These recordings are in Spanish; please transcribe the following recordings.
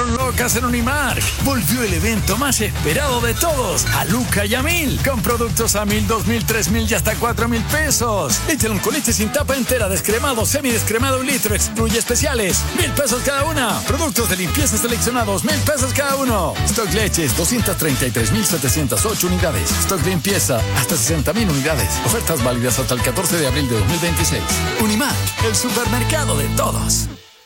volvieron locas en Unimark. Volvió el evento más esperado de todos, a Luca y a 1000, con productos a 1000, 2000, 3000 y hasta 4000 pesos. Échale con leche sin tapa entera, descremado, semidescremado 1 litro, excluye especiales, 1000 pesos cada una. Productos de limpieza seleccionados, 1000 pesos cada uno. Stock leches, 233,708 unidades. Stock limpieza, hasta 60,000 unidades. Ofertas válidas hasta el 14 de abril de 2026. Unimark, el supermercado de todos.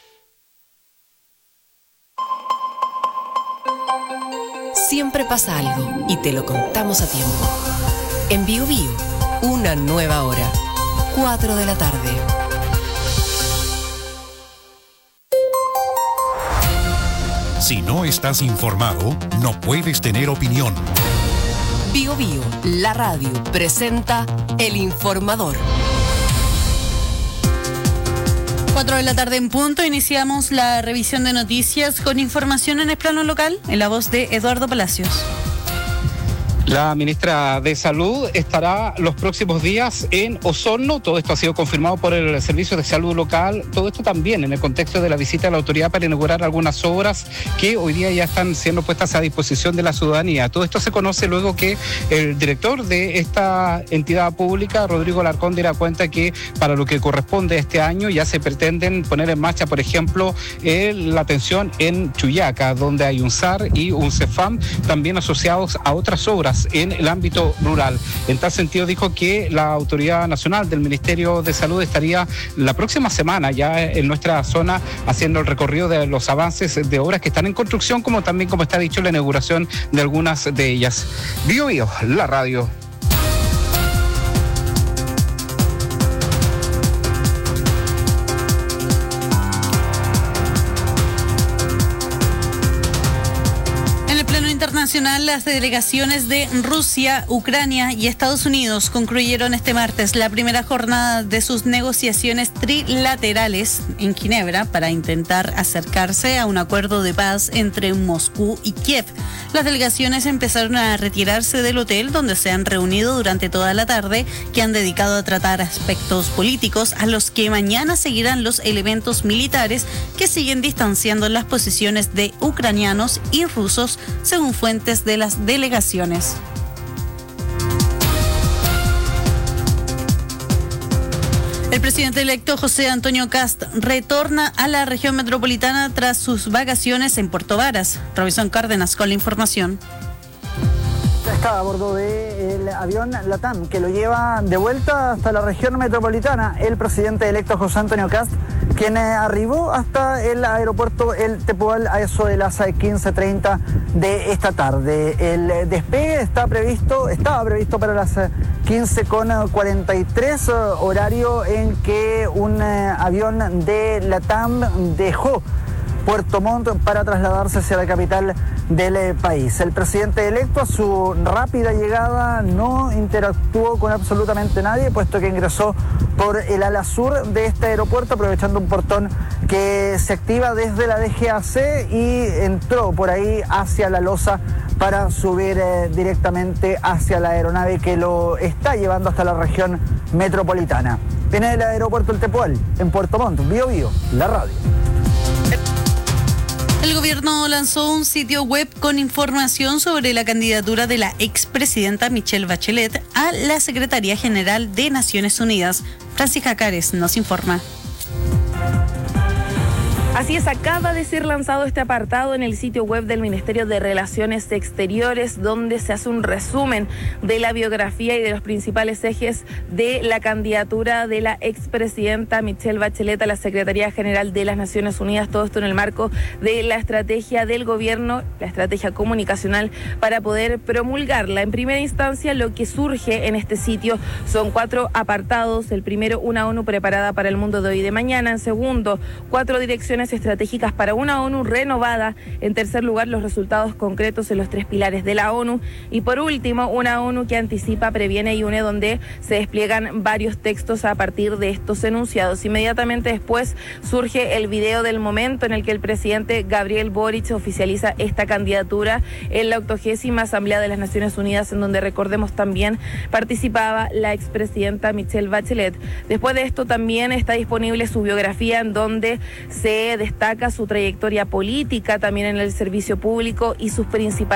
Siempre pasa algo y te lo contamos a tiempo. En Bio Bio, una nueva hora. 4 de la tarde. Si no estás informado, no puedes tener opinión. Bio Bio, la radio, presenta El Informador. 4 de la tarde en punto, iniciamos la revisión de noticias con información en el plano local, en la voz de Eduardo Palacios. La ministra de Salud estará los próximos días en Osorno. Todo esto ha sido confirmado por el Servicio de Salud Local. Todo esto también en el contexto de la visita de la autoridad para inaugurar algunas obras que hoy día ya están siendo puestas a disposición de la ciudadanía. Todo esto se conoce luego que el director de esta entidad pública, Rodrigo Alarcón, diera cuenta que para lo que corresponde este año ya se pretenden poner en marcha, por ejemplo, la atención en Chuyaca, donde hay un SAR y un CEFAM, también asociados a otras obras en el ámbito rural. En tal sentido dijo que la Autoridad Nacional del Ministerio de Salud estaría la próxima semana ya en nuestra zona haciendo el recorrido de los avances de obras que están en construcción, como también, como está dicho, la inauguración de algunas de ellas. Bio Bio, la radio. Internacional, las delegaciones de Rusia, Ucrania y Estados Unidos concluyeron este martes la primera jornada de sus negociaciones trilaterales en Ginebra para intentar acercarse a un acuerdo de paz entre Moscú y Kiev. Las delegaciones empezaron a retirarse del hotel donde se han reunido durante toda la tarde, que han dedicado a tratar aspectos políticos, a los que mañana seguirán los elementos militares que siguen distanciando las posiciones de ucranianos y rusos, según fuentes de las delegaciones. El presidente electo José Antonio Kast retorna a la región metropolitana tras sus vacaciones en Puerto Varas. Robinson Cárdenas con la información. Está a bordo del avión LATAM que lo lleva de vuelta hasta la región metropolitana el presidente electo José Antonio Kast, quien arribó hasta el aeropuerto El Tepual a eso de las 15:30 de esta tarde. El despegue estaba previsto para las 15:43, horario en que un avión de LATAM dejó Puerto Montt para trasladarse hacia la capital del país. El presidente electo, a su rápida llegada, no interactuó con absolutamente nadie, puesto que ingresó por el ala sur de este aeropuerto, aprovechando un portón que se activa desde la DGAC, y entró por ahí hacia la losa para subir directamente hacia la aeronave que lo está llevando hasta la región metropolitana. Viene del aeropuerto El Tepual, en Puerto Montt. Bio Bio, la radio. El gobierno lanzó un sitio web con información sobre la candidatura de la expresidenta Michelle Bachelet a la Secretaría General de Naciones Unidas. Francisca Cares nos informa. Así es, acaba de ser lanzado este apartado en el sitio web del Ministerio de Relaciones Exteriores, donde se hace un resumen de la biografía y de los principales ejes de la candidatura de la expresidenta Michelle Bachelet a la Secretaría General de las Naciones Unidas. Todo esto en el marco de la estrategia del gobierno, la estrategia comunicacional para poder promulgarla. En primera instancia, lo que surge en este sitio son 4 apartados. El primero, una ONU preparada para el mundo de hoy y de mañana. En segundo, 4 direcciones estratégicas para una ONU renovada. En tercer lugar, los resultados concretos en los 3 pilares de la ONU. Y por último, una ONU que anticipa, previene y une, donde se despliegan varios textos a partir de estos enunciados. Inmediatamente después surge el video del momento en el que el presidente Gabriel Boric oficializa esta candidatura en la 80ª Asamblea de las Naciones Unidas, en donde, recordemos, también participaba la expresidenta Michelle Bachelet. Después de esto también está disponible su biografía, en donde se destaca su trayectoria política también en el servicio público y sus principales